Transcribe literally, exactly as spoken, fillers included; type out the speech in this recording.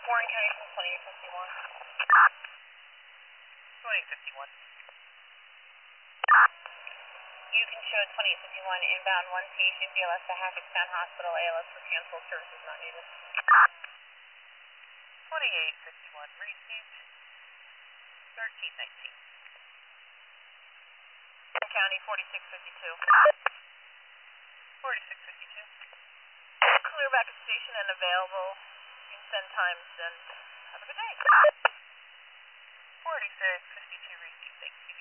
Warren County from twenty-eight fifty-one. twenty-eight fifty-one. You can show twenty-eight fifty-one inbound, one patient, B L S to Hackettstown Hospital, A L S for canceled, services not needed. twenty-eight fifty-one, received. thirteen nineteen. Warren County forty-six fifty-two. forty-six fifty-two. Clear back at station and available. You can send times and have a good day. forty-six fifty-two, received, thank you.